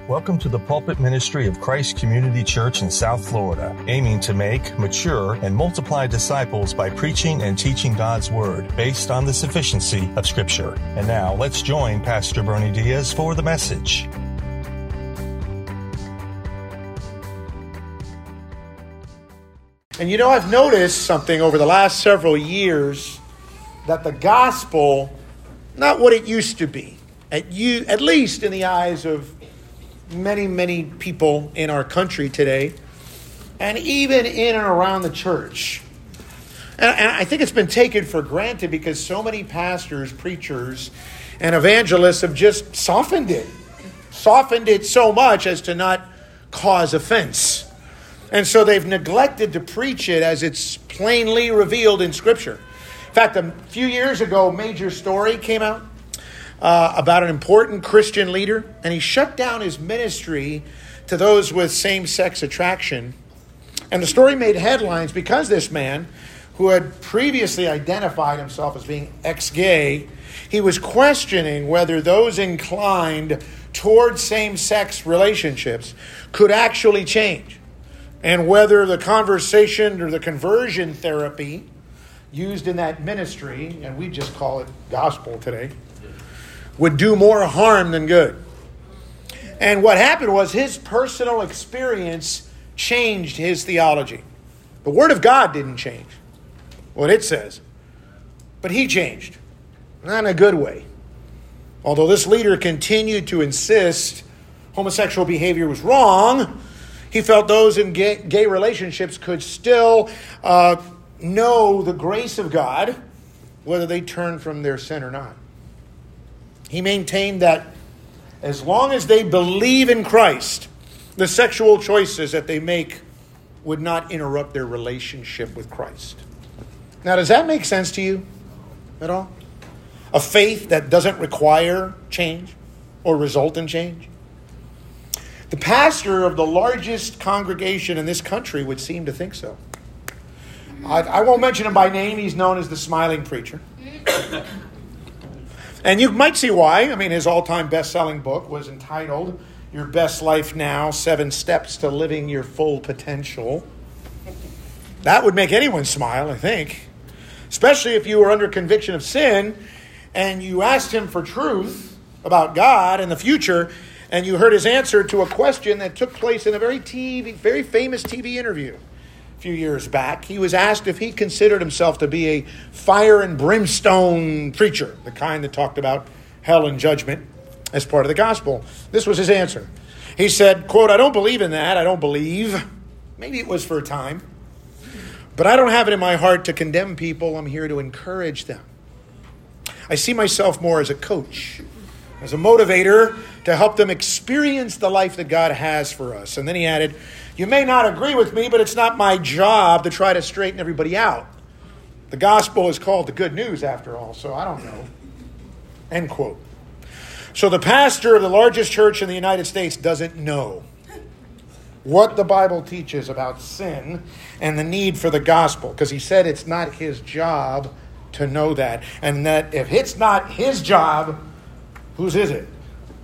Welcome to the pulpit ministry of Christ Community Church in South Florida, aiming to make, mature, and multiply disciples by preaching and teaching God's Word based on the sufficiency of Scripture. And now, let's join Pastor Bernie Diaz for the message. And you know, I've noticed something over the last several years, that the gospel, not what it used to be, at least in the eyes of many people in our country today, and even in and around the church. And I think it's been taken for granted because so many pastors, preachers, and evangelists have just softened it so much as to not cause offense. And so they've neglected to preach it as it's plainly revealed in Scripture. In fact, a few years ago, a major story came out about an important Christian leader, and he shut down his ministry to those with same-sex attraction. And the story made headlines because this man, who had previously identified himself as being ex-gay, he was questioning whether those inclined towards same-sex relationships could actually change, and whether the conversation or the conversion therapy used in that ministry, and we just call it gospel today, would do more harm than good. And what happened was his personal experience changed his theology. The Word of God didn't change what it says, but he changed, not in a good way. Although this leader continued to insist homosexual behavior was wrong, he felt those in gay relationships could still know the grace of God, whether they turned from their sin or not. He maintained that as long as they believe in Christ, the sexual choices that they make would not interrupt their relationship with Christ. Now, does that make sense to you at all? A faith that doesn't require change or result in change? The pastor of the largest congregation in this country would seem to think so. I won't mention him by name. He's known as the Smiling Preacher. And you might see why. I mean, his all-time best-selling book was entitled Your Best Life Now, 7 Steps to Living Your Full Potential. That would make anyone smile, I think. Especially if you were under conviction of sin and you asked him for truth about God and the future, and you heard his answer to a question that took place in a very famous TV interview a few years back. He was asked if he considered himself to be a fire and brimstone preacher, the kind that talked about hell and judgment as part of the gospel. This was his answer. He said, quote, "I don't believe in that. I don't believe. Maybe it was for a time. But I don't have it in my heart to condemn people. I'm here to encourage them. I see myself more as a coach, as a motivator to help them experience the life that God has for us." And then he added, "You may not agree with me, but it's not my job to try to straighten everybody out. The gospel is called the good news after all, so I don't know." End quote. So the pastor of the largest church in the United States doesn't know what the Bible teaches about sin and the need for the gospel, because he said it's not his job to know that. And that if it's not his job, whose is it?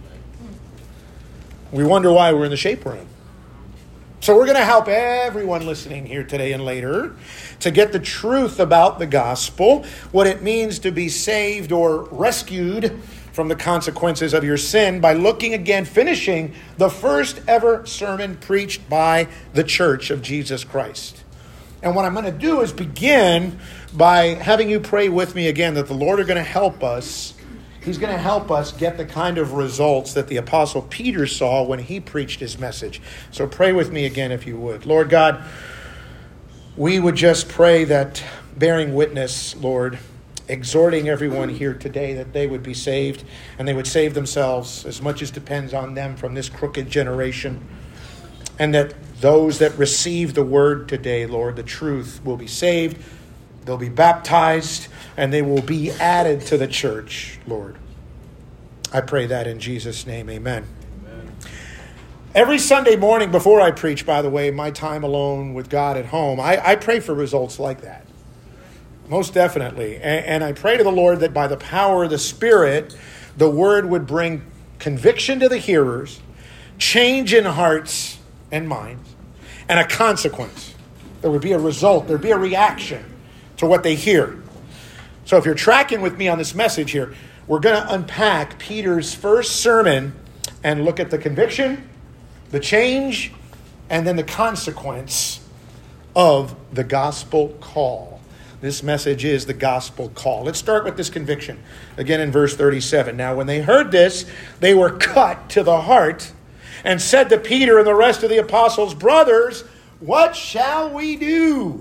We wonder why we're in the shape we're in. So we're going to help everyone listening here today and later to get the truth about the gospel, what it means to be saved or rescued from the consequences of your sin, by looking again, finishing the first ever sermon preached by the Church of Jesus Christ. And what I'm going to do is begin by having you pray with me again that the Lord are going to help us. He's going to help us get the kind of results that the Apostle Peter saw when he preached his message. So pray with me again if you would. Lord God, we would just pray that, bearing witness, Lord, exhorting everyone here today that they would be saved and they would save themselves as much as depends on them from this crooked generation. And that those that receive the word today, Lord, the truth, will be saved, they'll be baptized, and they will be added to the church, Lord. I pray that in Jesus' name, amen. Amen. Every Sunday morning before I preach, by the way, my time alone with God at home, I pray for results like that. Most definitely. And I pray to the Lord that by the power of the Spirit, the word would bring conviction to the hearers, change in hearts and minds, and a consequence. There would be a result. There would be a reaction to what they hear. So if you're tracking with me on this message here, we're going to unpack Peter's first sermon and look at the conviction, the change, and then the consequence of the gospel call. This message is the gospel call. Let's start with this conviction. Again in verse 37. Now when they heard this, they were cut to the heart and said to Peter and the rest of the apostles, "Brothers, what shall we do?"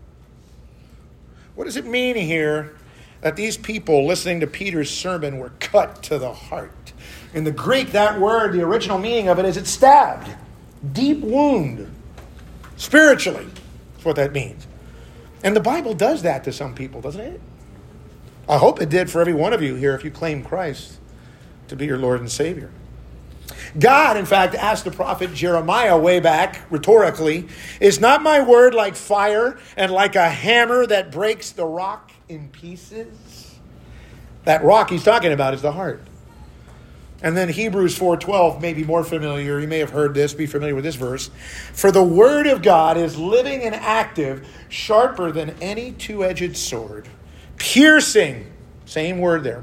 What does it mean here that these people listening to Peter's sermon were cut to the heart? In the Greek, that word, the original meaning of it is it's stabbed. Deep wound. Spiritually. That's what that means. And the Bible does that to some people, doesn't it? I hope it did for every one of you here if you claim Christ to be your Lord and Savior. God, in fact, asked the prophet Jeremiah way back, rhetorically, "Is not my word like fire and like a hammer that breaks the rock in pieces?" That rock he's talking about is the heart. And then Hebrews 4:12 may be more familiar. You may have heard this, be familiar with this verse. "For the word of God is living and active, sharper than any two-edged sword, piercing," same word there,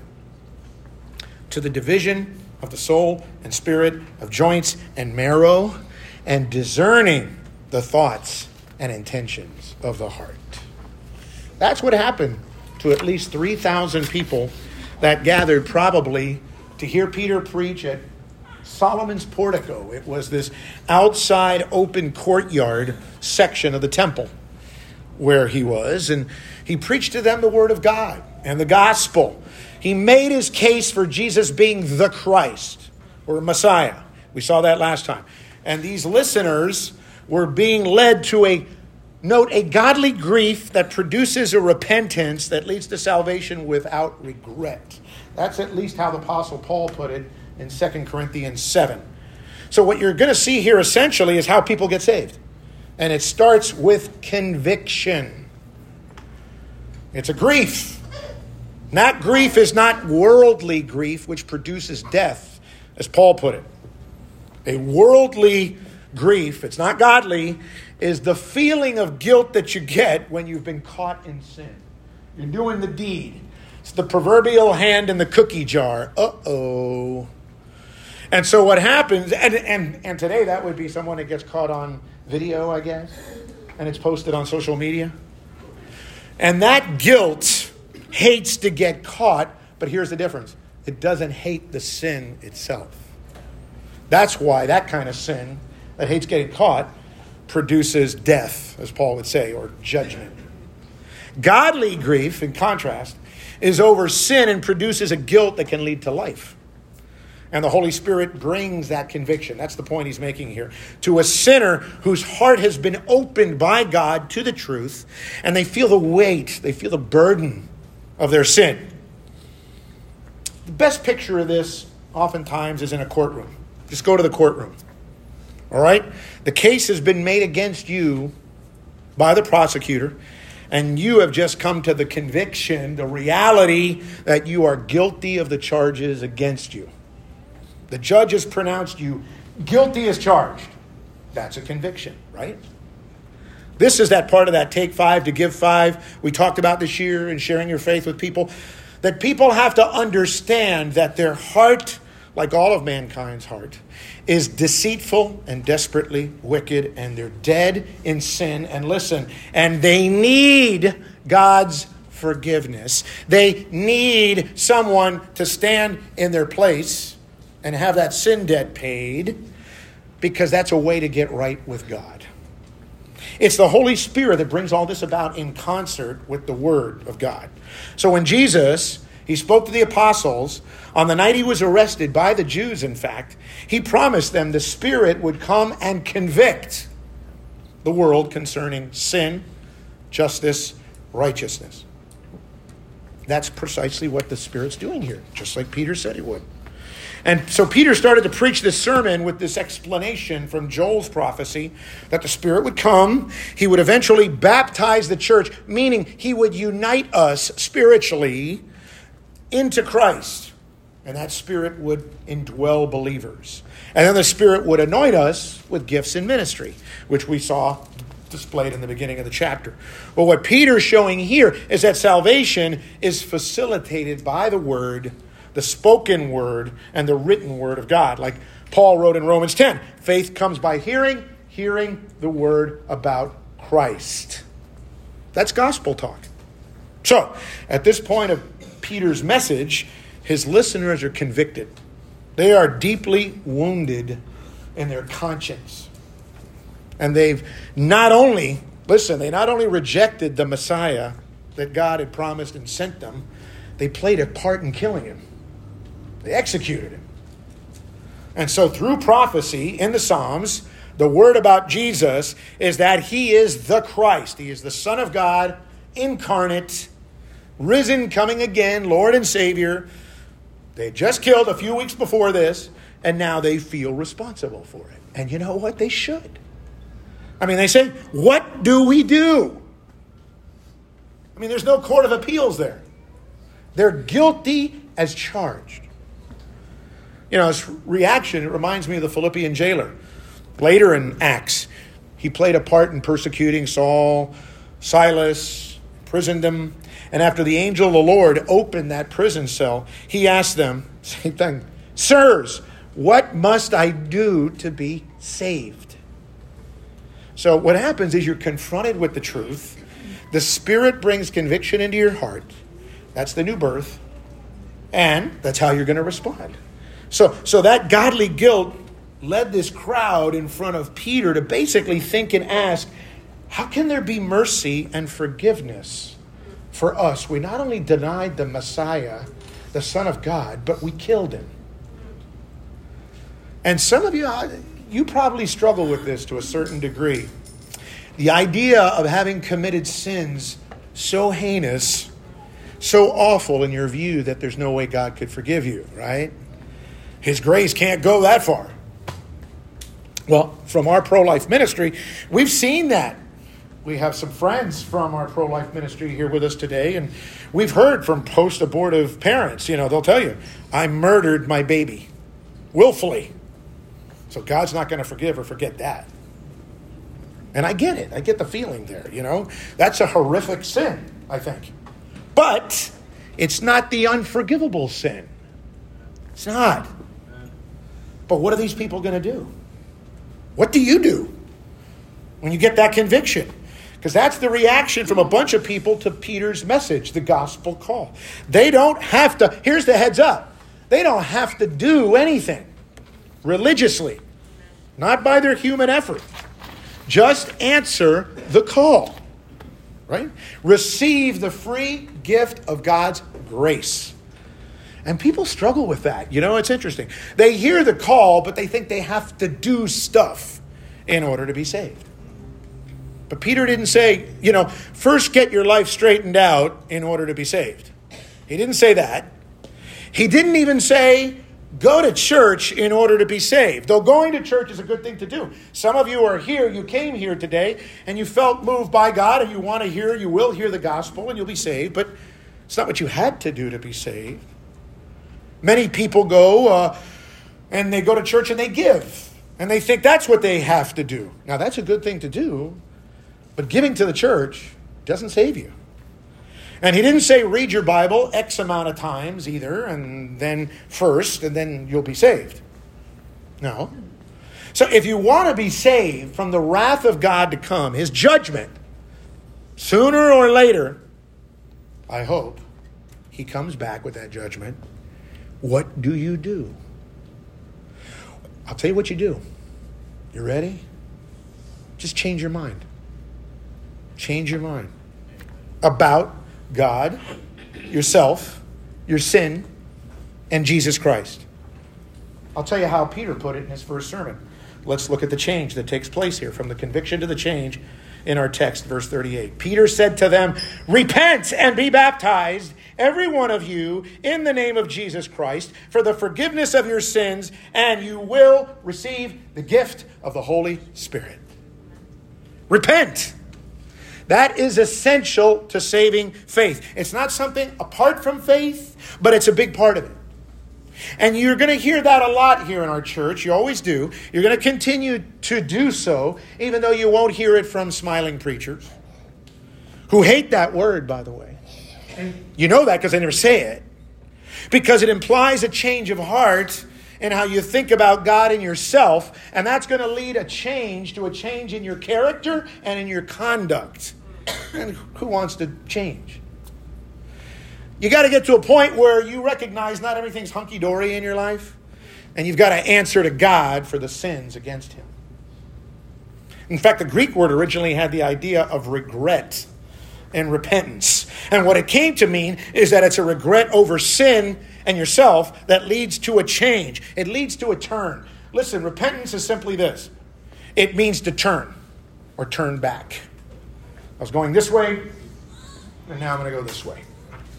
"to the division of the soul and spirit, of joints and marrow, and discerning the thoughts and intentions of the heart." That's what happened to at least 3,000 people that gathered probably to hear Peter preach at Solomon's portico. It was this outside open courtyard section of the temple where he was, and he preached to them the word of God and the gospel. He made his case for Jesus being the Christ or Messiah. We saw that last time. And these listeners were being led to a godly grief that produces a repentance that leads to salvation without regret. That's at least how the Apostle Paul put it in 2 Corinthians 7. So what you're going to see here essentially is how people get saved. And it starts with conviction. It's a grief. That grief is not worldly grief, which produces death, as Paul put it. A worldly grief, it's not godly, is the feeling of guilt that you get when you've been caught in sin. You're doing the deed. It's the proverbial hand in the cookie jar. Uh-oh. And so what happens, and today that would be someone that gets caught on video, I guess, and it's posted on social media. And that guilt hates to get caught, but here's the difference. It doesn't hate the sin itself. That's why that kind of sin that hates getting caught produces death, as Paul would say, or judgment. Godly grief, in contrast, is over sin and produces a guilt that can lead to life. And the Holy Spirit brings that conviction. That's the point he's making here. To a sinner whose heart has been opened by God to the truth, and they feel the weight, they feel the burden of their sin. The best picture of this oftentimes is in a courtroom. Just go to the courtroom. All right? The case has been made against you by the prosecutor, and you have just come to the conviction, the reality that you are guilty of the charges against you. The judge has pronounced you guilty as charged. That's a conviction, right? This is that part of that take 5 to give 5 we talked about this year in sharing your faith with people. That people have to understand that their heart, like all of mankind's heart, is deceitful and desperately wicked, and they're dead in sin. And listen, and they need God's forgiveness. They need someone to stand in their place and have that sin debt paid, because that's a way to get right with God. It's the Holy Spirit that brings all this about in concert with the Word of God. So when Jesus, he spoke to the apostles on the night he was arrested by the Jews, in fact, he promised them the Spirit would come and convict the world concerning sin, justice, righteousness. That's precisely what the Spirit's doing here, just like Peter said he would. And so Peter started to preach this sermon with this explanation from Joel's prophecy that the Spirit would come. He would eventually baptize the church, meaning he would unite us spiritually into Christ. And that Spirit would indwell believers. And then the Spirit would anoint us with gifts in ministry, which we saw displayed in the beginning of the chapter. But what Peter's showing here is that salvation is facilitated by the Word, the spoken Word, and the written Word of God. Like Paul wrote in Romans 10, faith comes by hearing, hearing the Word about Christ. That's gospel talk. So, at this point of Peter's message, his listeners are convicted. They are deeply wounded in their conscience. And they've not only rejected the Messiah that God had promised and sent them, they played a part in killing him. They executed him. And so through prophecy in the Psalms, the word about Jesus is that he is the Christ. He is the Son of God, incarnate, risen, coming again, Lord and Savior. They just killed a few weeks before this, and now they feel responsible for it. And you know what? They should. I mean, they say, what do we do? I mean, there's no court of appeals there. They're guilty as charged. You know, his reaction, it reminds me of the Philippian jailer. Later in Acts, he played a part in persecuting Saul, Silas, imprisoned them. And after the angel of the Lord opened that prison cell, he asked them, same thing, sirs, what must I do to be saved? So what happens is you're confronted with the truth. The Spirit brings conviction into your heart. That's the new birth. And that's how you're going to respond. So that godly guilt led this crowd in front of Peter to basically think and ask, how can there be mercy and forgiveness for us? We not only denied the Messiah, the Son of God, but we killed him. And some of you probably struggle with this to a certain degree. The idea of having committed sins so heinous, so awful in your view that there's no way God could forgive you, right? His grace can't go that far. Well, from our pro-life ministry, we've seen that. We have some friends from our pro-life ministry here with us today, and we've heard from post-abortive parents. You know, they'll tell you, I murdered my baby willfully. So God's not going to forgive or forget that. And I get it. I get the feeling there, you know. That's a horrific sin, I think. But it's not the unforgivable sin. It's not. But what are these people going to do? What do you do when you get that conviction? Because that's the reaction from a bunch of people to Peter's message, the gospel call. They don't have to, here's the heads up, they don't have to do anything religiously, not by their human effort. Just answer the call, right? Receive the free gift of God's grace. And people struggle with that. You know, it's interesting. They hear the call, but they think they have to do stuff in order to be saved. But Peter didn't say, you know, first get your life straightened out in order to be saved. He didn't say that. He didn't even say, go to church in order to be saved. Though going to church is a good thing to do. Some of you are here, you came here today, and you felt moved by God, and you will hear the gospel, and you'll be saved. But it's not what you had to do to be saved. Many people go and they go to church and they give. And they think that's what they have to do. Now, that's a good thing to do. But giving to the church doesn't save you. And he didn't say read your Bible X amount of times either, and then you'll be saved. No. So if you want to be saved from the wrath of God to come, his judgment, sooner or later, I hope, he comes back with that judgment. What do you do? I'll tell you what you do. You ready? Just change your mind. Change your mind about God, yourself, your sin, and Jesus Christ. I'll tell you how Peter put it in his first sermon. Let's look at the change that takes place here, from the conviction to the change in our text, verse 38. Peter said to them, repent and be baptized, every one of you, in the name of Jesus Christ, for the forgiveness of your sins, and you will receive the gift of the Holy Spirit. Repent. That is essential to saving faith. It's not something apart from faith, but it's a big part of it. And you're going to hear that a lot here in our church. You always do. You're going to continue to do so, even though you won't hear it from smiling preachers who hate that word, by the way. And you know that because they never say it. Because it implies a change of heart in how you think about God and yourself. And that's going to lead to a change in your character and in your conduct. And who wants to change? You got to get to a point where you recognize not everything's hunky-dory in your life. And you've got to answer to God for the sins against Him. In fact, the Greek word originally had the idea of regret and repentance. And what it came to mean is that it's a regret over sin and yourself that leads to a change. It leads to a turn. Listen, repentance is simply this. It means to turn or turn back. I was going this way, and now I'm going to go this way.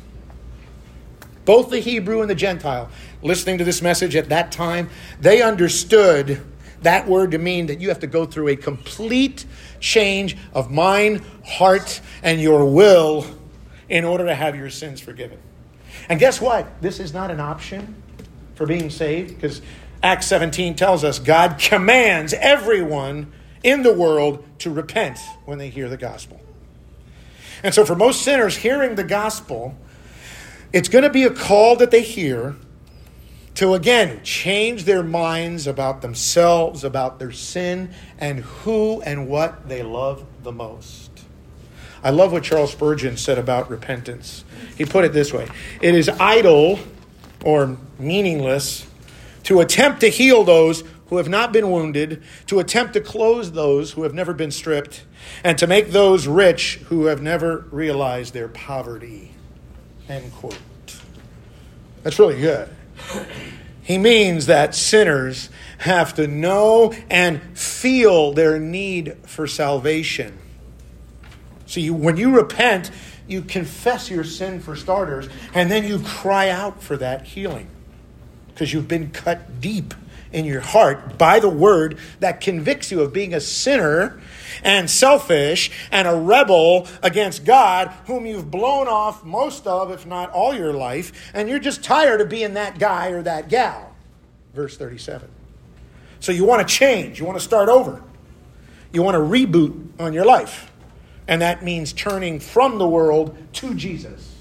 Both the Hebrew and the Gentile, listening to this message at that time, they understood that word to mean that you have to go through a complete change of mind, heart, and your will in order to have your sins forgiven. And guess what? This is not an option for being saved, because Acts 17 tells us God commands everyone in the world to repent when they hear the gospel. And so for most sinners hearing the gospel, it's going to be a call that they hear to, again, change their minds about themselves, about their sin, and who and what they love the most. I love what Charles Spurgeon said about repentance. He put it this way: it is idle or meaningless to attempt to heal those who have not been wounded, to attempt to clothe those who have never been stripped, and to make those rich who have never realized their poverty. End quote. That's really good. He means that sinners have to know and feel their need for salvation. See, when you repent, you confess your sin for starters, and then you cry out for that healing. Because you've been cut deep in your heart by the word that convicts you of being a sinner and selfish and a rebel against God, whom you've blown off most of, if not all your life, and you're just tired of being that guy or that gal. Verse 37. So you want to change. You want to start over. You want to reboot on your life. And that means turning from the world to Jesus.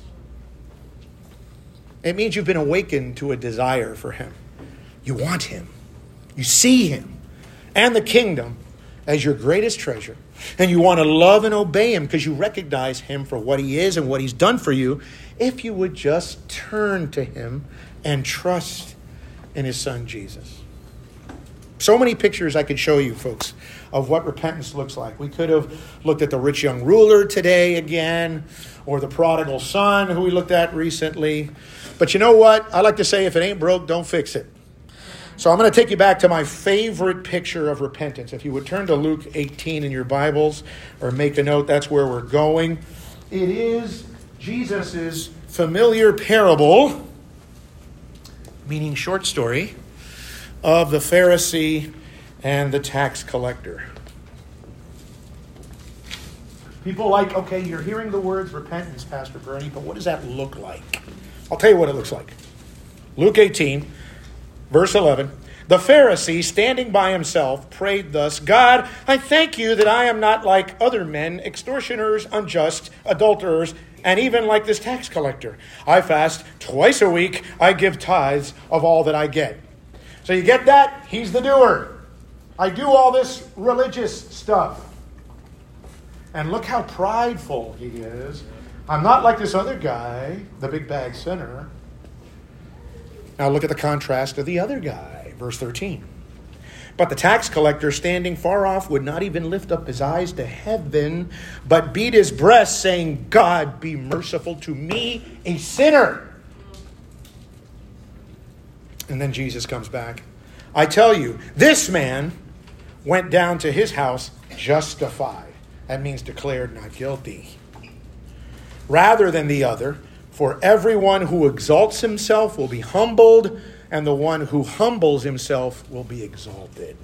It means you've been awakened to a desire for Him. You want Him. You see Him and the kingdom as your greatest treasure. And you want to love and obey Him because you recognize Him for what He is and what He's done for you, if you would just turn to Him and trust in His Son, Jesus. So many pictures I could show you, folks, of what repentance looks like. We could have looked at the rich young ruler today again, or the prodigal son who we looked at recently. But you know what? I like to say, if it ain't broke, don't fix it. So I'm going to take you back to my favorite picture of repentance. If you would turn to Luke 18 in your Bibles, or make a note, that's where we're going. It is Jesus' familiar parable, meaning short story, of the Pharisee and the tax collector. People like, okay, you're hearing the words repentance, Pastor Bernie, but what does that look like? I'll tell you what it looks like. Luke 18, verse 11. The Pharisee, standing by himself, prayed thus: God, I thank you that I am not like other men, extortioners, unjust, adulterers, and even like this tax collector. I fast twice a week. I give tithes of all that I get. So you get that? He's the doer. I do all this religious stuff. And look how prideful he is. I'm not like this other guy, the big bag sinner. Now look at the contrast of the other guy, verse 13. But the tax collector, standing far off, would not even lift up his eyes to heaven, but beat his breast, saying, God, be merciful to me, a sinner. And then Jesus comes back. I tell you, this man went down to his house justified. That means declared not guilty. Rather than the other, for everyone who exalts himself will be humbled, and the one who humbles himself will be exalted.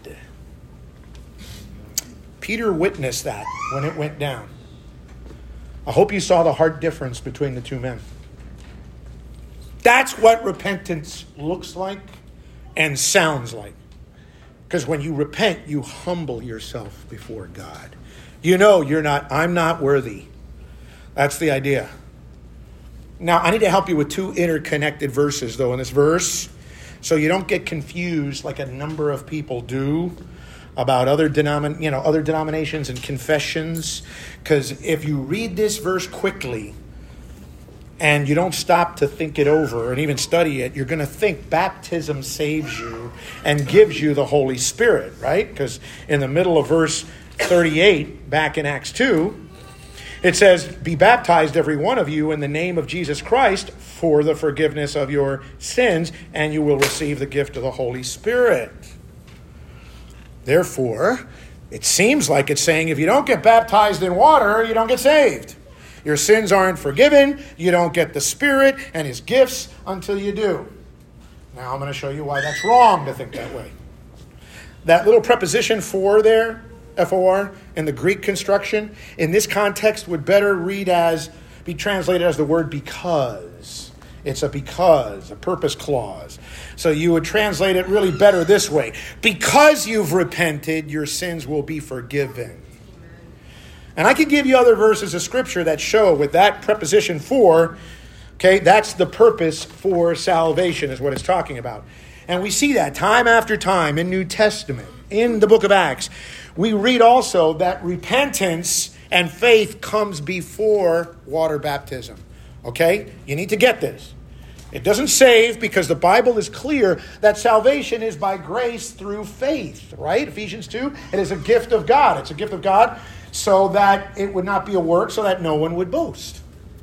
Peter witnessed that when it went down. I hope you saw the hard difference between the two men. That's what repentance looks like and sounds like. Because when you repent, you humble yourself before God. You know I'm not worthy. That's the idea. Now, I need to help you with two interconnected verses, though, in this verse, so you don't get confused like a number of people do about other denominations and confessions. Because if you read this verse quickly and you don't stop to think it over and even study it, you're going to think baptism saves you and gives you the Holy Spirit, right? Because in the middle of verse 38, back in Acts 2, it says, "Be baptized, every one of you, in the name of Jesus Christ for the forgiveness of your sins, and you will receive the gift of the Holy Spirit." Therefore, it seems like it's saying if you don't get baptized in water, you don't get saved. Your sins aren't forgiven, you don't get the Spirit and His gifts until you do. Now I'm going to show you why that's wrong to think that way. That little preposition for there, F-O-R, in the Greek construction, in this context would better be translated as the word because. It's a because, a purpose clause. So you would translate it really better this way. Because you've repented, your sins will be forgiven. And I could give you other verses of Scripture that show with that preposition for, okay, that's the purpose for salvation is what it's talking about. And we see that time after time in New Testament, in the book of Acts. We read also that repentance and faith comes before water baptism. Okay? You need to get this. It doesn't save because the Bible is clear that salvation is by grace through faith, right? Ephesians 2, it is a gift of God. It's a gift of God so that it would not be a work, so that no one would boast.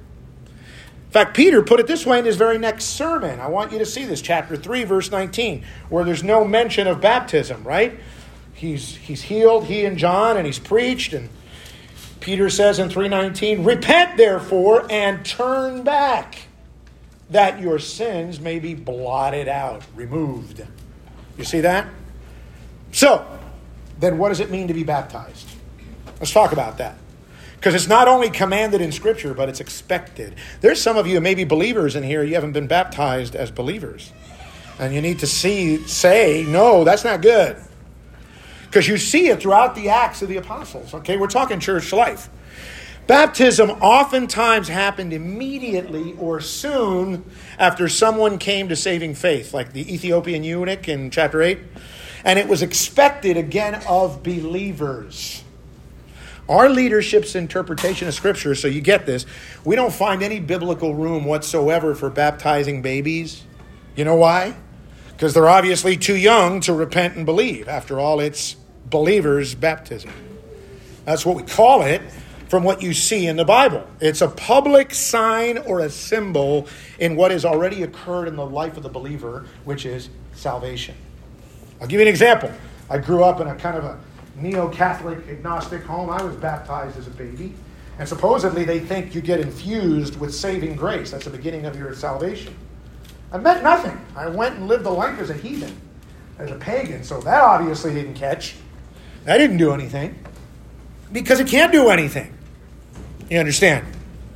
In fact, Peter put it this way in his very next sermon. I want you to see this, chapter 3, verse 19, where there's no mention of baptism, right? He's healed, he and John, and he's preached, and Peter says in 3:19, "Repent therefore and turn back, that your sins may be blotted out," removed. You see that? So, then what does it mean to be baptized? Let's talk about that. Because it's not only commanded in Scripture, but it's expected. There's some of you, maybe believers in here, you haven't been baptized as believers. And you need to say, no, that's not good. Because you see it throughout the Acts of the Apostles. Okay, we're talking church life. Baptism oftentimes happened immediately or soon after someone came to saving faith, like the Ethiopian eunuch in chapter 8. And it was expected, again, of believers. Our leadership's interpretation of Scripture, so you get this, we don't find any biblical room whatsoever for baptizing babies. You know why? Because they're obviously too young to repent and believe. After all, it's believers' baptism. That's what we call it from what you see in the Bible. It's a public sign or a symbol in what has already occurred in the life of the believer, which is salvation. I'll give you an example. I grew up in a kind of a neo-Catholic agnostic home. I was baptized as a baby. And supposedly they think you get infused with saving grace. That's the beginning of your salvation. I meant nothing. I went and lived a life as a heathen, as a pagan. So that obviously didn't catch. That didn't do anything. Because it can't do anything. You understand?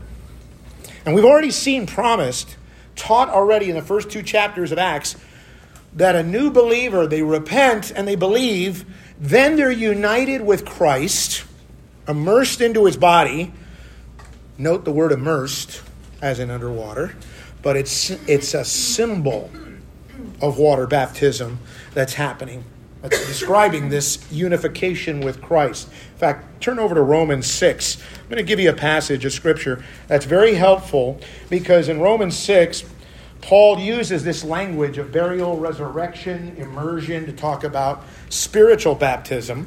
And we've already seen promised, taught already in the first 2 chapters of Acts, that a new believer, they repent and they believe, then they're united with Christ, immersed into his body. Note the word immersed, as in underwater. But it's a symbol of water baptism that's happening. That's describing this unification with Christ. In fact, turn over to Romans 6. I'm going to give you a passage of Scripture that's very helpful because in Romans 6, Paul uses this language of burial, resurrection, immersion to talk about spiritual baptism.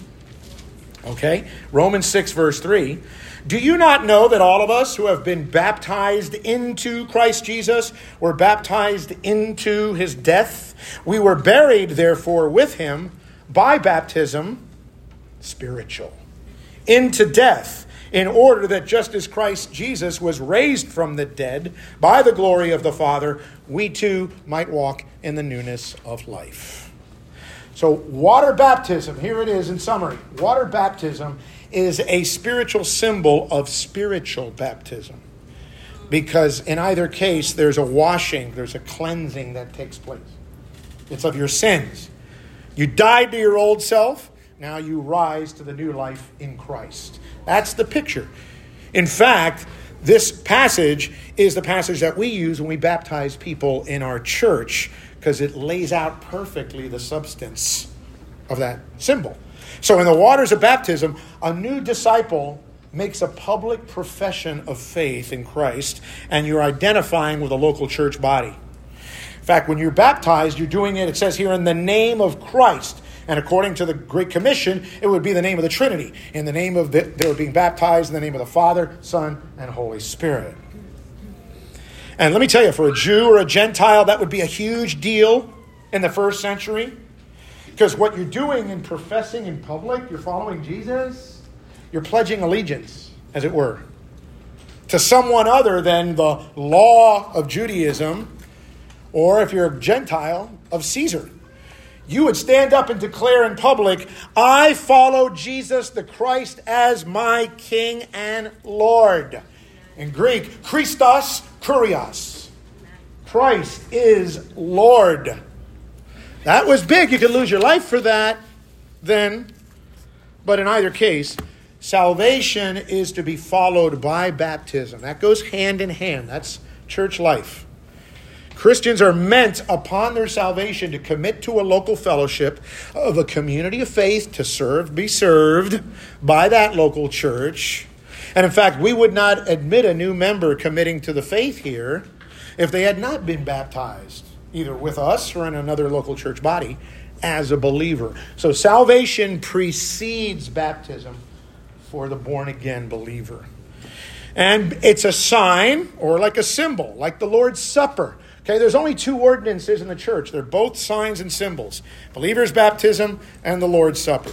Okay? Romans 6, verse 3. "Do you not know that all of us who have been baptized into Christ Jesus were baptized into his death? We were buried, therefore, with him by baptism, spiritual, into death, in order that just as Christ Jesus was raised from the dead by the glory of the Father, we too might walk in the newness of life." So water baptism, here it is in summary. Water baptism is a spiritual symbol of spiritual baptism. Because in either case, there's a washing, there's a cleansing that takes place. It's of your sins. You died to your old self. Now you rise to the new life in Christ. That's the picture. In fact, this passage is the passage that we use when we baptize people in our church, because it lays out perfectly the substance of that symbol. So in the waters of baptism, a new disciple makes a public profession of faith in Christ, and you're identifying with a local church body. In fact, when you're baptized, you're doing it, it says here, in the name of Christ. And according to the Great Commission, it would be the name of the Trinity. In the name of they were being baptized in the name of the Father, Son, and Holy Spirit. And let me tell you, for a Jew or a Gentile, that would be a huge deal in the first century. Because what you're doing in professing in public, you're following Jesus, you're pledging allegiance, as it were, to someone other than the law of Judaism, or if you're a Gentile, of Caesar. You would stand up and declare in public, I follow Jesus the Christ as my King and Lord. In Greek, Christos Kurios. Christ is Lord. That was big. You could lose your life for that then. But in either case, salvation is to be followed by baptism. That goes hand in hand. That's church life. Christians are meant upon their salvation to commit to a local fellowship of a community of faith, to be served by that local church. And in fact, we would not admit a new member committing to the faith here if they had not been baptized, either with us or in another local church body, as a believer. So salvation precedes baptism for the born-again believer. And it's a sign, or like a symbol, like the Lord's Supper. Okay, there's only two ordinances in the church. They're both signs and symbols. Believer's baptism and the Lord's Supper.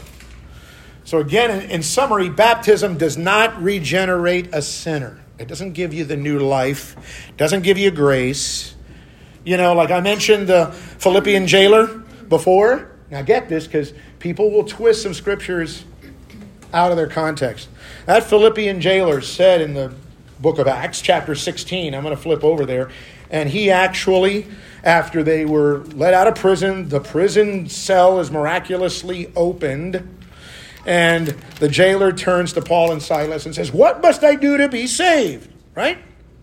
So again, in summary, baptism does not regenerate a sinner. It doesn't give you the new life. It doesn't give you grace. You know, like I mentioned the Philippian jailer before. Now get this, because people will twist some scriptures out of their context. That Philippian jailer said in the book of Acts, chapter 16, I'm going to flip over there, and he actually, after they were let out of prison, the prison cell is miraculously opened, and the jailer turns to Paul and Silas and says, what must I do to be saved? Right?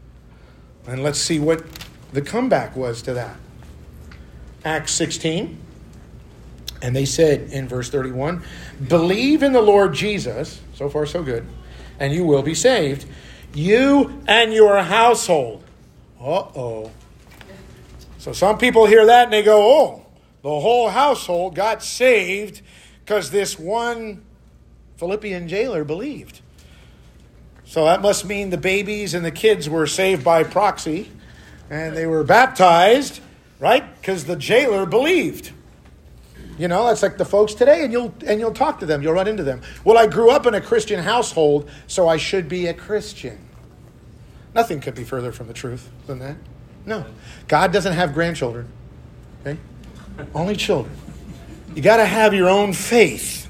And let's see what the comeback was to that. Acts 16, and they said in verse 31, believe in the Lord Jesus, so far so good, and you will be saved, you and your household. Uh-oh. So some people hear that and they go, oh, the whole household got saved because this one Philippian jailer believed. So that must mean the babies and the kids were saved by proxy and they were baptized, right? Because the jailer believed. You know, that's like the folks today, and you'll talk to them, you'll run into them. Well, I grew up in a Christian household, so I should be a Christian. Nothing could be further from the truth than that. No. God doesn't have grandchildren. Okay? Only children. You got to have your own faith.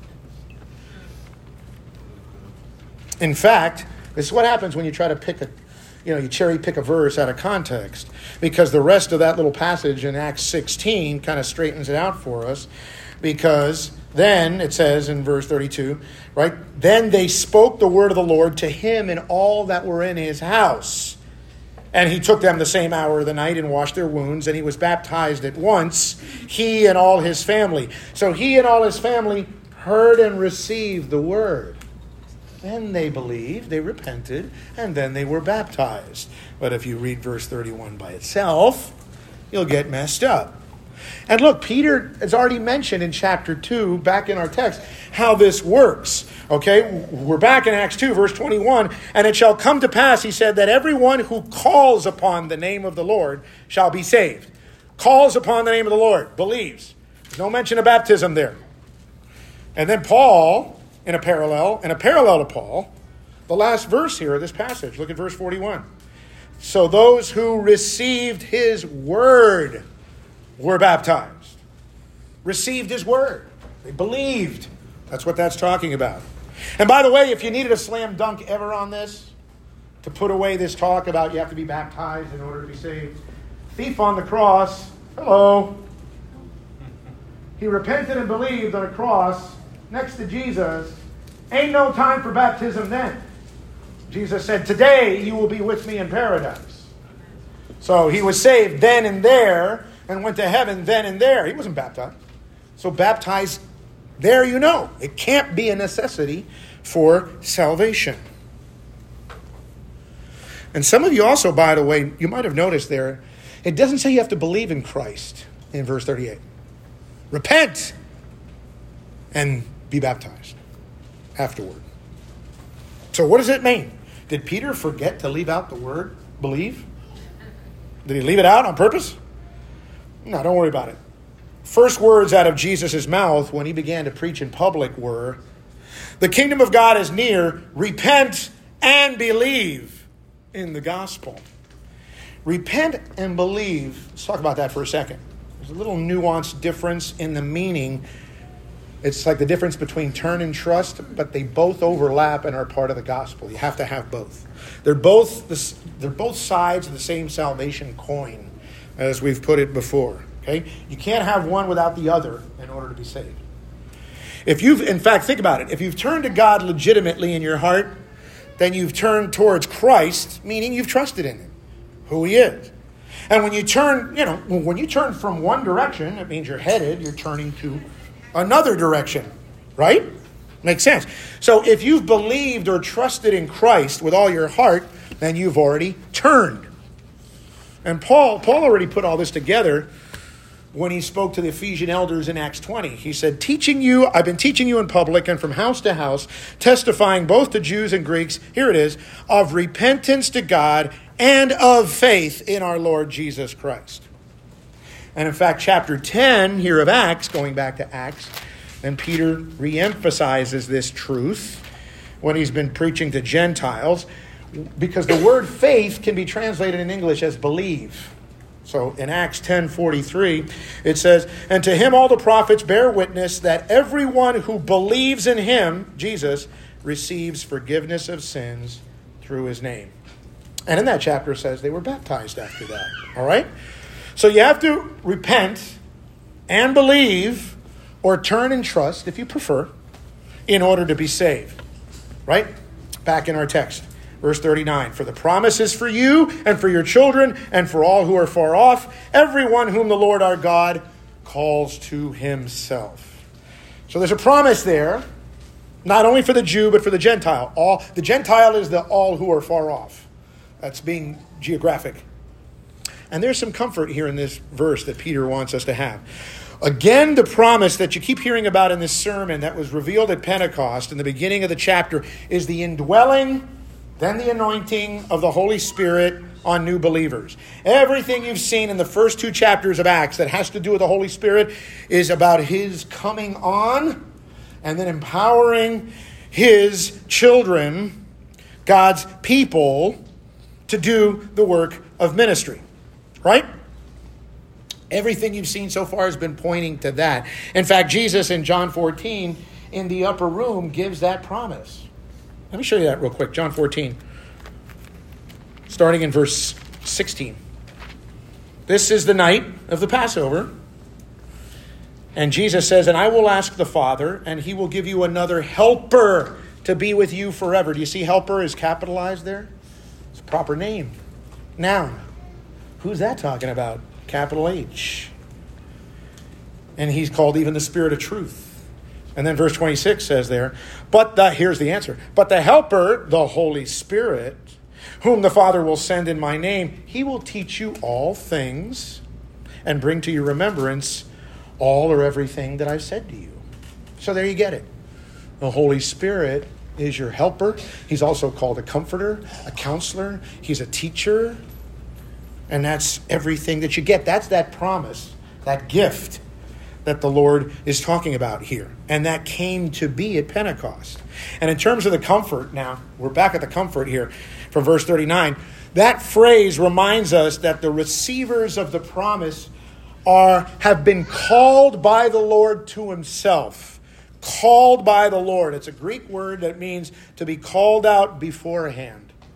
In fact, this is what happens when you try to you cherry pick a verse out of context, because the rest of that little passage in Acts 16 kind of straightens it out for us, because then it says in verse 32, right? Then they spoke the word of the Lord to him and all that were in his house. And he took them the same hour of the night and washed their wounds, and he was baptized at once, he and all his family. So he and all his family heard and received the word. Then they believed, they repented, and then they were baptized. But if you read verse 31 by itself, you'll get messed up. And look, Peter has already mentioned in chapter 2, back in our text, how this works. Okay, we're back in Acts 2, verse 21. And it shall come to pass, he said, that everyone who calls upon the name of the Lord shall be saved. Calls upon the name of the Lord, believes. There's no mention of baptism there. And then Paul, in a parallel to Paul, the last verse here of this passage, look at verse 41. So those who received his word were baptized. Received his word. They believed. That's what that's talking about. And by the way, if you needed a slam dunk ever on this, to put away this talk about you have to be baptized in order to be saved. Thief on the cross, hello. He repented and believed on a cross next to Jesus. Ain't no time for baptism then. Jesus said, today you will be with me in paradise. So he was saved then and there and went to heaven then and there. He wasn't baptized. So baptized there, you know. It can't be a necessity for salvation. And some of you also, by the way, you might have noticed there, it doesn't say you have to believe in Christ in verse 38. Repent and be baptized afterward. So what does it mean? Did Peter forget to leave out the word believe? Did he leave it out on purpose? No, don't worry about it. First words out of Jesus' mouth when he began to preach in public were, the kingdom of God is near, repent and believe in the gospel. Repent and believe. Let's talk about that for a second. There's a little nuanced difference in the meaning. It's like the difference between turn and trust, but they both overlap and are part of the gospel. You have to have both. They're both sides of the same salvation coin, as we've put it before. Okay? You can't have one without the other in order to be saved. In fact, think about it. If you've turned to God legitimately in your heart, then you've turned towards Christ, meaning you've trusted in Him, who He is. And when you turn from one direction, it means you're turning to another direction, right? Makes sense. So if you've believed or trusted in Christ with all your heart, then you've already turned. And Paul already put all this together when he spoke to the Ephesian elders in Acts 20. He said, I've been teaching you in public and from house to house, testifying both to Jews and Greeks, here it is, of repentance to God and of faith in our Lord Jesus Christ. And in fact, chapter 10 here of Acts, going back to Acts, and Peter reemphasizes this truth when he's been preaching to Gentiles, because the word faith can be translated in English as believe. So in Acts 10:43, it says, and to him all the prophets bear witness that everyone who believes in him, Jesus, receives forgiveness of sins through his name. And in that chapter it says they were baptized after that. All right? So you have to repent and believe, or turn and trust, if you prefer, in order to be saved. Right? Back in our text. Verse 39, for the promise is for you and for your children and for all who are far off, everyone whom the Lord our God calls to himself. So there's a promise there, not only for the Jew, but for the Gentile. The Gentile is the all who are far off. That's being geographic. And there's some comfort here in this verse that Peter wants us to have. Again, the promise that you keep hearing about in this sermon that was revealed at Pentecost in the beginning of the chapter is the indwelling, then the anointing of the Holy Spirit on new believers. Everything you've seen in the first two chapters of Acts that has to do with the Holy Spirit is about His coming on and then empowering His children, God's people, to do the work of ministry. Right? Everything you've seen so far has been pointing to that. In fact, Jesus in John 14 in the upper room gives that promise. Let me show you that real quick. John 14, starting in verse 16. This is the night of the Passover. And Jesus says, and I will ask the Father, and He will give you another helper to be with you forever. Do you see helper is capitalized there? It's a proper name. Noun. Who's that talking about? Capital H. And He's called even the Spirit of truth. And then verse 26 says there, here's the answer. But the Helper, the Holy Spirit, whom the Father will send in my name, He will teach you all things and bring to your remembrance all or everything that I've said to you. So there you get it. The Holy Spirit is your helper. He's also called a comforter, a counselor. He's a teacher. And that's everything that you get. That's that promise, that gift that the Lord is talking about here. And that came to be at Pentecost. And in terms of the comfort, now, we're back at the comfort here from verse 39. That phrase reminds us that the receivers of the promise have been called by the Lord to Himself. Called by the Lord. It's a Greek word that means to be called out beforehand.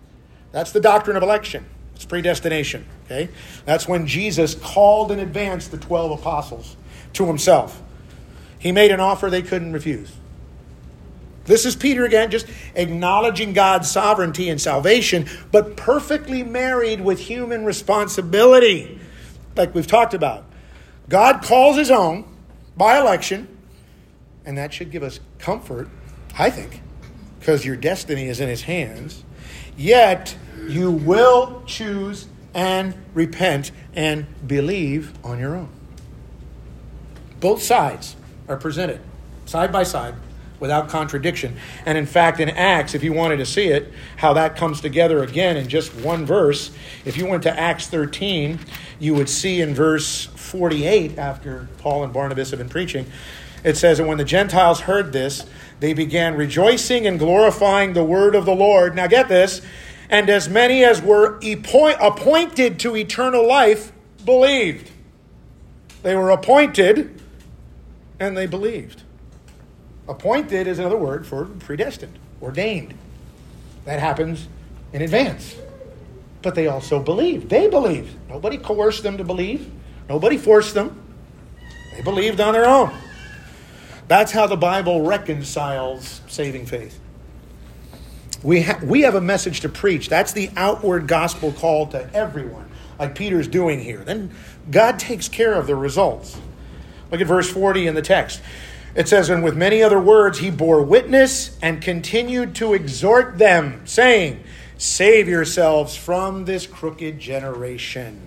That's the doctrine of election. It's predestination. Okay? That's when Jesus called in advance the 12 apostles to himself. He made an offer they couldn't refuse. This is Peter again, just acknowledging God's sovereignty and salvation, but perfectly married with human responsibility, like we've talked about. God calls his own by election, and that should give us comfort, I think, because your destiny is in his hands. Yet, you will choose and repent and believe on your own. Both sides are presented side by side without contradiction. And in fact, in Acts, if you wanted to see it, how that comes together again in just one verse, if you went to Acts 13, you would see in verse 48, after Paul and Barnabas have been preaching, it says, "And when the Gentiles heard this, they began rejoicing and glorifying the word of the Lord." Now get this, "and as many as were appointed to eternal life believed." They were appointed and they believed. Appointed is another word for predestined, ordained. That happens in advance. But they also believed. They believed. Nobody coerced them to believe. Nobody forced them. They believed on their own. That's how the Bible reconciles saving faith. We have a message to preach. That's the outward gospel call to everyone, like Peter's doing here. Then God takes care of the results. Look at verse 40 in the text. It says, "And with many other words he bore witness and continued to exhort them, saying, 'Save yourselves from this crooked generation.'"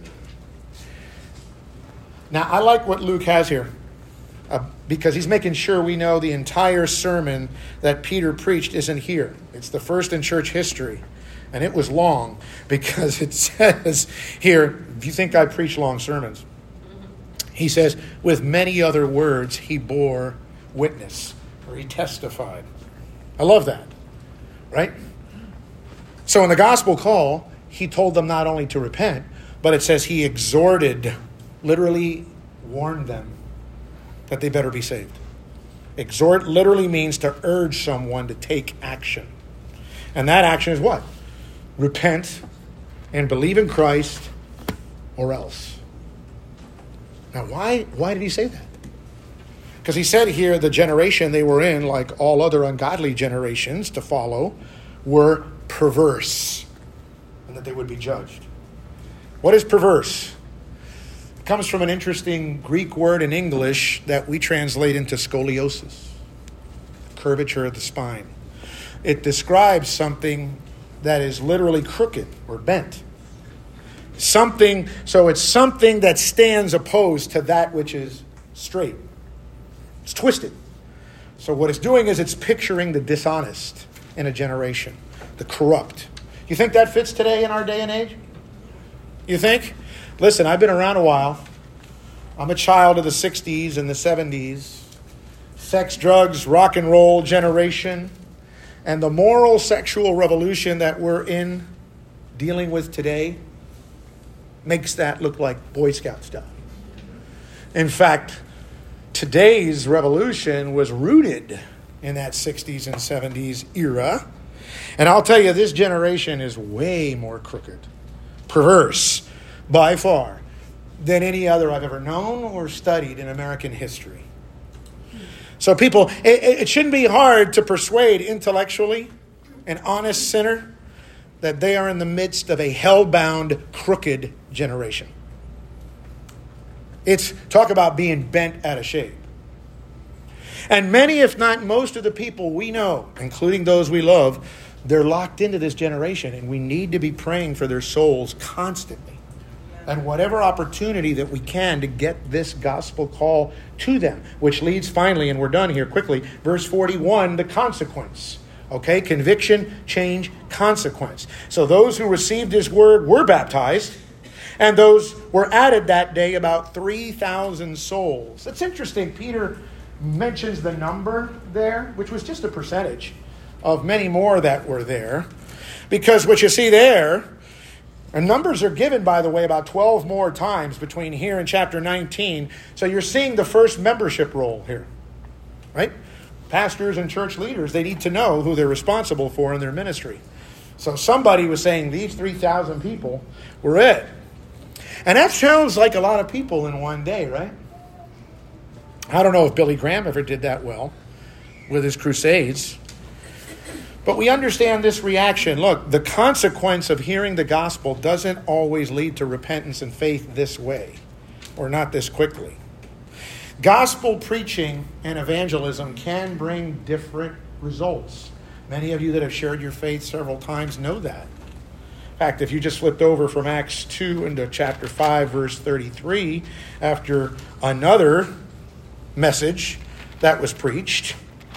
Now, I like what Luke has here, because he's making sure we know the entire sermon that Peter preached isn't here. It's the first in church history. And it was long, because it says here, if you think I preach long sermons, he says, with many other words he bore witness, or he testified. I love that, right? So in the gospel call, he told them not only to repent, but it says he exhorted, literally warned them that they better be saved. Exhort literally means to urge someone to take action. And that action is what? Repent and believe in Christ, or else. Now, why did he say that? Because he said here the generation they were in, like all other ungodly generations to follow, were perverse, and that they would be judged. What is perverse? It comes from an interesting Greek word in English that we translate into scoliosis, curvature of the spine. It describes something that is literally crooked or bent. It's something that stands opposed to that which is straight. It's twisted. So what it's doing is it's picturing the dishonest in a generation, the corrupt. You think that fits today in our day and age? You think? Listen, I've been around a while. I'm a child of the 60s and the 70s. Sex, drugs, rock and roll generation. And the moral sexual revolution that we're dealing with today makes that look like Boy Scout stuff. In fact, today's revolution was rooted in that 60s and 70s era. And I'll tell you, this generation is way more crooked, perverse, by far, than any other I've ever known or studied in American history. So people, it shouldn't be hard to persuade intellectually an honest sinner that they are in the midst of a hell-bound, crooked generation. It's talk about being bent out of shape. And many, if not most of the people we know, including those we love, they're locked into this generation, and we need to be praying for their souls constantly. And whatever opportunity that we can to get this gospel call to them, which leads finally, and we're done here quickly, verse 41, the consequence. Okay, conviction, change, consequence. So those who received his word were baptized, and those were added that day, about 3,000 souls. It's interesting, Peter mentions the number there, which was just a percentage of many more that were there. Because what you see there, and numbers are given, by the way, about 12 more times between here and chapter 19. So you're seeing the first membership roll here, right? Pastors and church leaders, they need to know who they're responsible for in their ministry. So somebody was saying these 3,000 people were it. And that sounds like a lot of people in one day, right? I don't know if Billy Graham ever did that well with his crusades. But we understand this reaction. Look, the consequence of hearing the gospel doesn't always lead to repentance and faith this way, or not this quickly. Gospel preaching and evangelism can bring different results. Many of you that have shared your faith several times know that. In fact, if you just flipped over from Acts 2 into chapter 5, verse 33, after another message that was preached,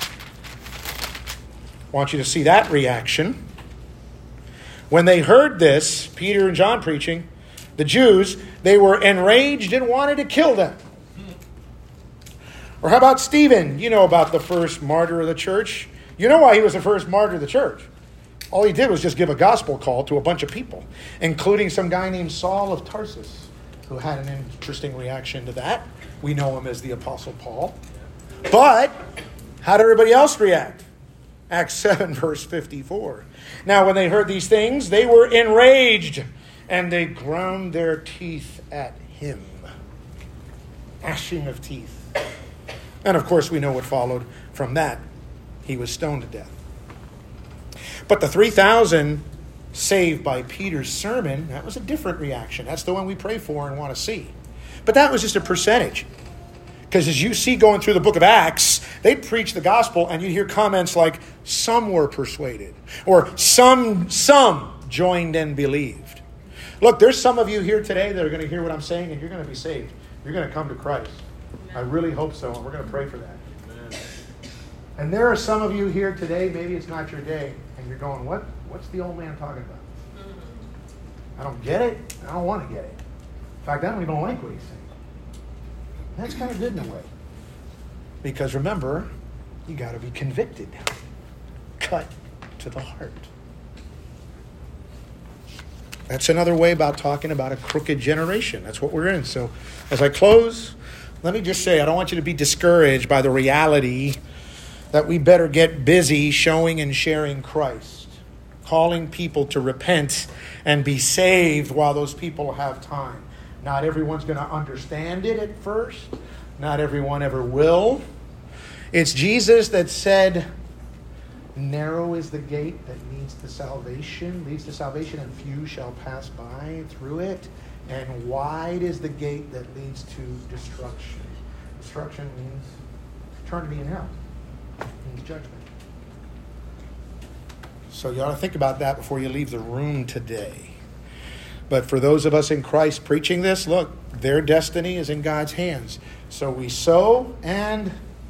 I want you to see that reaction. When they heard this, Peter and John preaching, the Jews, they were enraged and wanted to kill them. Or how about Stephen? You know about the first martyr of the church. You know why he was the first martyr of the church. All he did was just give a gospel call to a bunch of people, including some guy named Saul of Tarsus, who had an interesting reaction to that. We know him as the Apostle Paul. But how did everybody else react? Acts 7, verse 54. Now, when they heard these things, they were enraged, and they ground their teeth at him. Gnashing of teeth. And, of course, we know what followed from that. He was stoned to death. But the 3,000 saved by Peter's sermon, that was a different reaction. That's the one we pray for and want to see. But that was just a percentage. Because as you see going through the book of Acts, they'd preach the gospel and you'd hear comments like, some were persuaded. Or some joined and believed. Look, there's some of you here today that are going to hear what I'm saying and you're going to be saved. You're going to come to Christ. I really hope so, and we're going to pray for that. Amen. And there are some of you here today, maybe it's not your day, and you're going, what's the old man talking about? I don't get it. I don't want to get it. In fact, I don't even like what he's saying. That's kind of good in a way. Because remember, you got to be convicted. Cut to the heart. That's another way about talking about a crooked generation. That's what we're in. So as I close, let me just say, I don't want you to be discouraged by the reality that we better get busy showing and sharing Christ, calling people to repent and be saved while those people have time. Not everyone's going to understand it at first. Not everyone ever will. It's Jesus that said, narrow is the gate that leads to salvation, and few shall pass by through it. And wide is the gate that leads to destruction. Destruction means eternity in hell. It means judgment. So you ought to think about that before you leave the room today. But for those of us in Christ preaching this, look, their destiny is in God's hands. So we sow and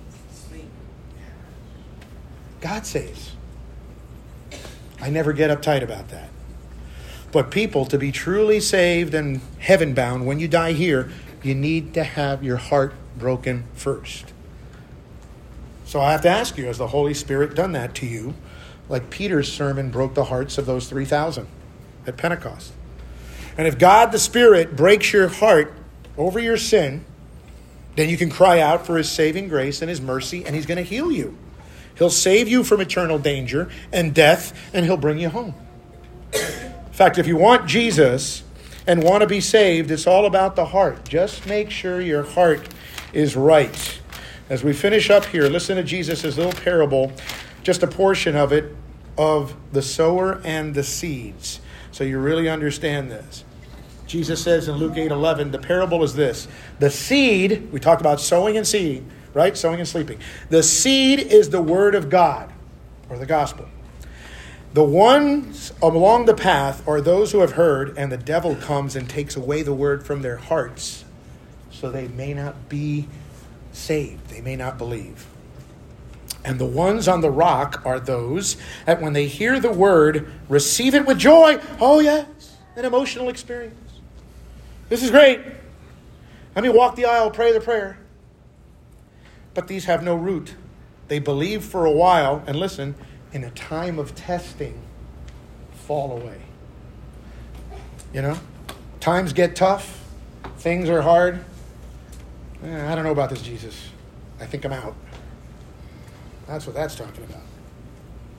God saves. I never get uptight about that. But people, to be truly saved and heaven-bound, when you die here, you need to have your heart broken first. So I have to ask you, has the Holy Spirit done that to you? Like Peter's sermon broke the hearts of those 3,000 at Pentecost. And if God the Spirit breaks your heart over your sin, then you can cry out for his saving grace and his mercy, and he's going to heal you. He'll save you from eternal danger and death, and he'll bring you home. In fact, if you want Jesus and want to be saved, it's all about the heart. Just make sure your heart is right. As we finish up here, listen to Jesus' little parable, just a portion of it, of the sower and the seeds. So you really understand this. Jesus says in Luke 8:11, the parable is this. The seed, we talked about sowing and seeding, right? Sowing and sleeping. The seed is the word of God, or the gospel. The ones along the path are those who have heard, and the devil comes and takes away the word from their hearts, so they may not be saved. They may not believe. And the ones on the rock are those that when they hear the word, receive it with joy. Oh yes, an emotional experience. This is great. Let me walk the aisle, pray the prayer. But these have no root. They believe for a while, and listen, in a time of testing, fall away. You know, times get tough. Things are hard. I don't know about this, Jesus. I think I'm out. That's what that's talking about.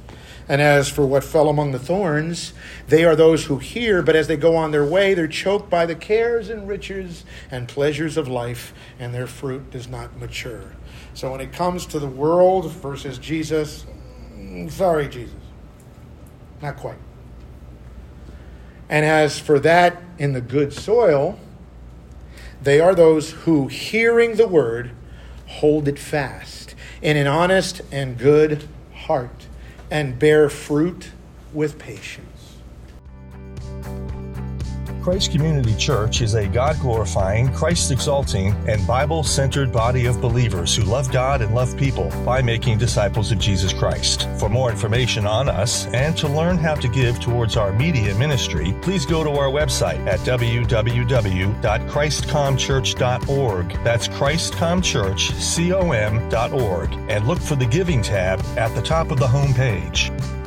And as for what fell among the thorns, they are those who hear, but as they go on their way, they're choked by the cares and riches and pleasures of life, and their fruit does not mature. So when it comes to the world versus Jesus, sorry, Jesus, not quite. And as for that in the good soil, they are those who, hearing the word, hold it fast in an honest and good heart, and bear fruit with patience. Christ Community Church is a God-glorifying, Christ-exalting, and Bible-centered body of believers who love God and love people by making disciples of Jesus Christ. For more information on us and to learn how to give towards our media ministry, please go to our website at www.christcomchurch.org. That's christcomchurch.com.org, and look for the Giving tab at the top of the home page.